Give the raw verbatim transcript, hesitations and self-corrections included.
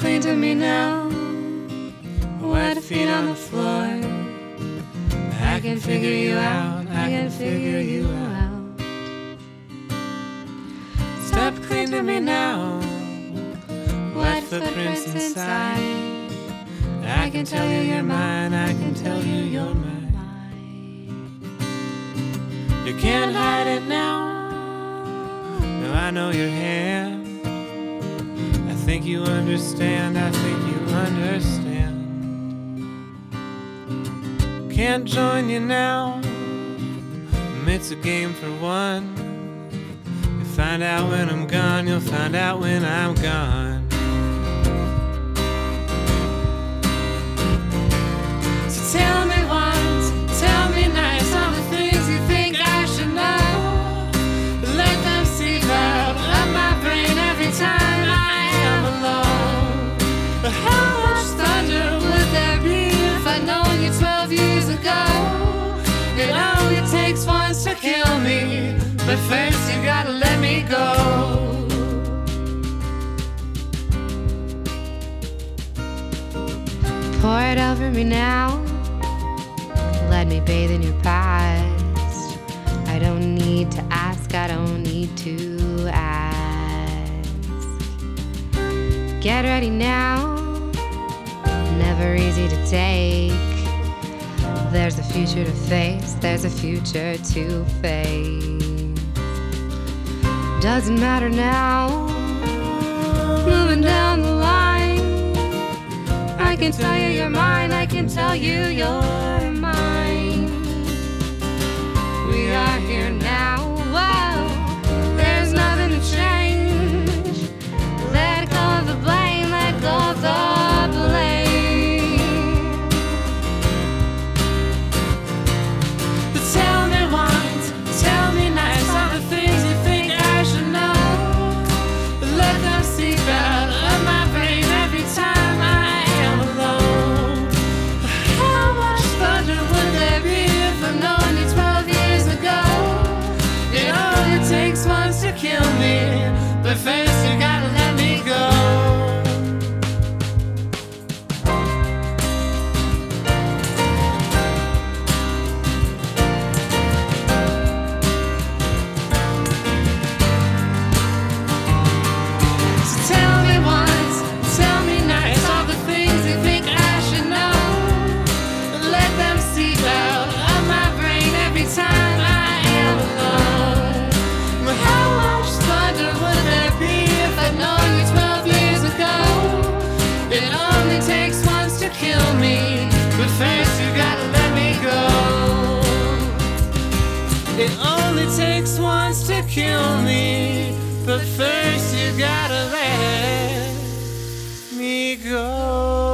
clean to me now. Wet feet on the floor. I can figure you out, I can figure you out. Step clean to me now. Wet footprints inside. I can tell you you're mine, I can tell you you're mine. You can't hide it now. No, I know your hand. I think you understand, I think you understand. Can't join you now. It's a game for one. You find out when I'm gone, you'll find out when I'm gone. So tell me once, tell me nice, all the things you think I should know. Let them seep out of my brain every time I am alone. But how much thunder would there be if I'd known you twelve years ago? It only takes once to kill me, but first you gotta let me go. Pour it over me now. Let me bathe in your past. I don't need to ask, I don't need to ask. Get ready now. Never easy to take. There's a future to face, there's a future to face. Doesn't matter now. Moving down the line. I can tell you you're mine, I can tell you you're mine. We are here now, whoa. There's nothing to change. Let go of the blame, let go of the blame. But tell me once, tell me nice, all the things you think I should know. Let them seep out of my brain every time I am alone. How much thunder would there be if I'd known you twelve years ago? It only takes once to kill me, but first you gotta let me go. So tell me once, tell me nice, all the things you think I should know. Let them seep out of my brain every time I am alone. But how much thunder would there be if I'd known you twelve years ago? It only takes once to kill me, but first you gotta let me go. It only takes once to kill me, but first you gotta let me go.